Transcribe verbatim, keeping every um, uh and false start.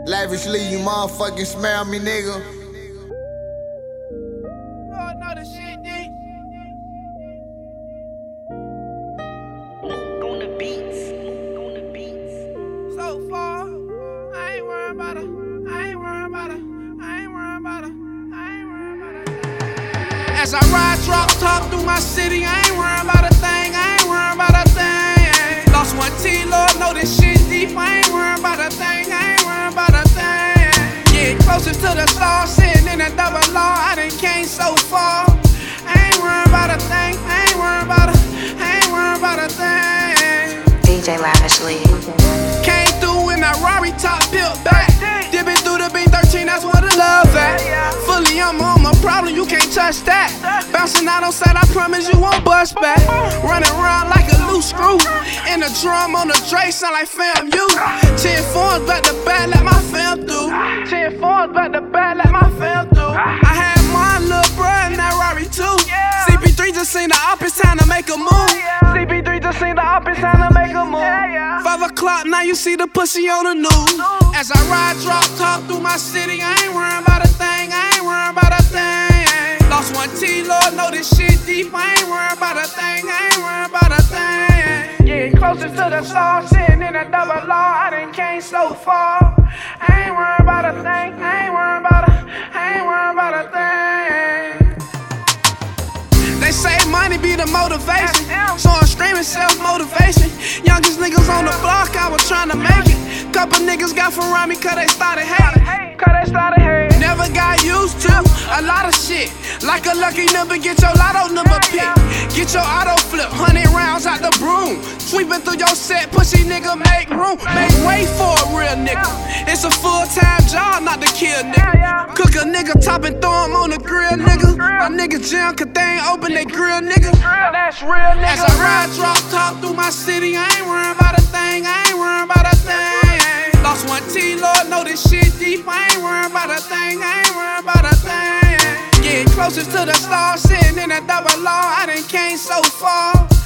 Lavishly, you motherfucking smell me, nigga. Oh, no, the shit, D. On the beats, on the beats. So far, I ain't worried about her. I ain't worried about her. I ain't worried about her. I ain't worried about her. As I ride, drop, talk through my city, I ain't worried about a thing. I ain't worried about a thing. Lost one T, Lord, know this shit deep. I ain't worried about a thing. I ain't worried about a thing. Get closer to the stars, sitting in a double law. I done came so far. I ain't worried about a thing. I ain't worried about a. I ain't worried about a thing. D J Lavishly. Came through in that Rari top built back. Dipping through the B thirteen, that's where the love at. Fully, I'm on my problem, you can't touch that. Bouncing out on side, I promise you won't bust back. Running around like a loose screw. In the drum on the Dre, sound like fam you. Ten fours back to back, let my fam through. Ten fours back to back, let my fam through. I had my little bruh in that Rari too. C P three just seen the op, it's time to make a move. C P three just seen the op, it's time to make a move. Five o'clock, now you see the pussy on the news. As I ride, drop, talk through my city, I ain't worried about a thing, I ain't worried about a thing. Lost one T, Lord, know this shit deep, I ain't worried about a thing, I ain't worried about a thing. Getting closer to the stars, sitting in a double law, I done came so far. I ain't worried about a thing, I ain't worried about a, I ain't worried about a thing. They say money be the motivation, so I'm streaming self-motivation. Youngest niggas on the block, I was trying to make it. Couple niggas got from around me cause they started hating. Cause they started hating. Never got used to a lot of shit. Like a lucky number, get your lotto number pick. Get your auto flip, hundred rounds out the broom. Sweeping through your set, pussy nigga, make room. Make way for a real nigga. It's a full-time job, not to kill nigga. Cook a nigga, top and throw him on the grill, nigga. My niggas jam, cause they ain't open they grill, nigga. That's real, nigga. As I ride, drop, talk through my city, I ain't worried about a thing, I ain't worried about a thing. Lost one T, Lord, know this shit deep, I ain't worried about a thing, I ain't worried about a thing. Getting closer to the stars, sitting in a double law, I done came so far.